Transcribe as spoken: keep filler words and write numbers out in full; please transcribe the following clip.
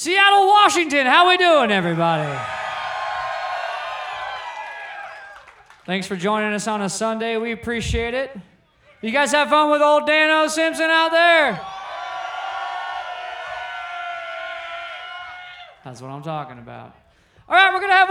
Seattle, Washington. How we doing, everybody? Thanks for joining us on a Sunday. We appreciate it. You guys have fun with old Dan O. Simpson out there? That's what I'm talking about. All right, we're going to have